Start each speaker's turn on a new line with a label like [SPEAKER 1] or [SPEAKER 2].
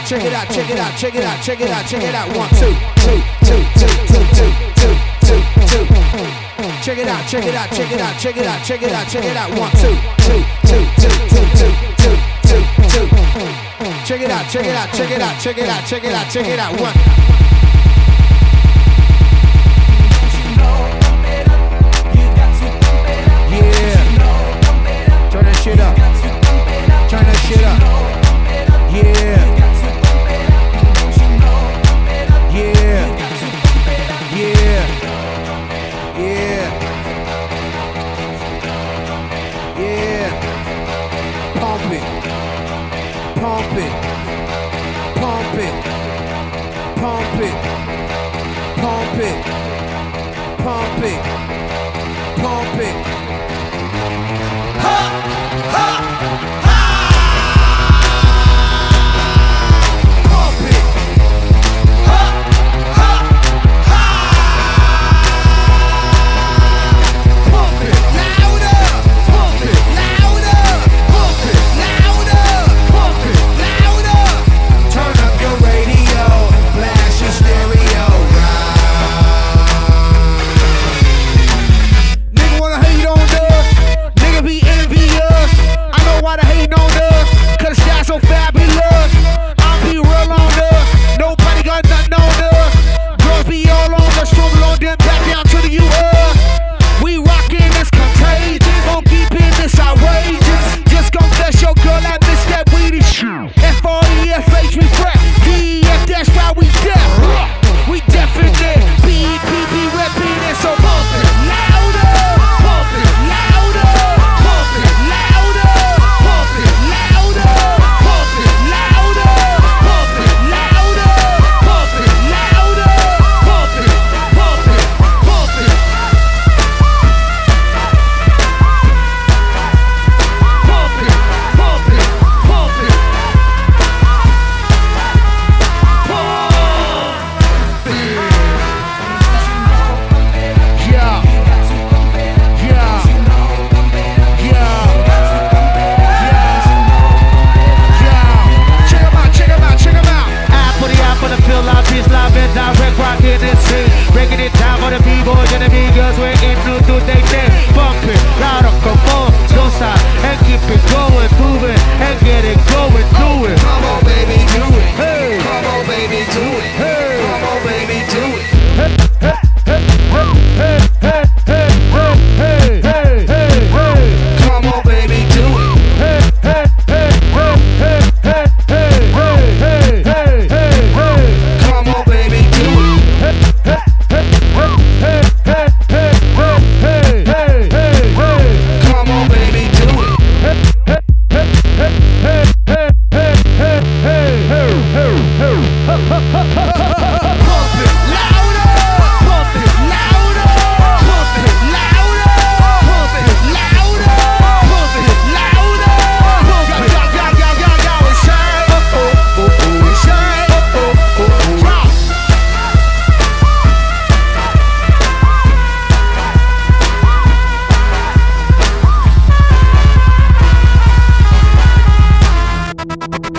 [SPEAKER 1] check it out, check it out, check it out, check it out, check it out. 1, 2, 2, 2, 2, 2, 2, 2, 2, 2. Check it out, check it out, check it out, check it out, check it out, check it out. 1, 2, 2, 2, 2, 2, 2, 2, 2, 2. Check it out, check it out, check it out, check it out, check it out, check it out. 1. Yeah. Turn that shit up. Turn that shit up. Yeah. Yeah. Yeah. Yeah. Yeah. Pump it. Pump it. Pump it. Pump it. Pump it. Pump it. Pump it. Ha! Ha! Ha! Pump it. Ha! Ha! Ha! Pump it. Louder. Pump it. Louder. Pump it. Louder. Pump it. Louder. Turn up your radio. Blast your stereo. Nigga wanna hate on us. Nigga be envious. I know why they hating on us. Cause that's so fabulous. I'll be real on us. Nobody got nothing on us. Girls be all on us. Struggle on them back down to the US. We rockin' this contagion. Gon' keep in this outrageous. Just gon' bless your girl. I miss that weedy shit. F-R-E-S-H we rap. D-E-F that's why we deaf. We definite. B-E-P-P reppin' it. So pump it louder. Pump it louder. Pump it louder. Pump it louder. Pump it louder. Pump it louder. Pump it louder. Pump it. Pump it. Pump it. Pump it. Pump it. Pump it. Yeah. Yeah. Yeah. Check 'em out, check 'em out, check 'em out.
[SPEAKER 2] I for the fill out, peace, live and direct, rockin' and sing. Breaking it down for the B-boys and the B-girls, we're in new to they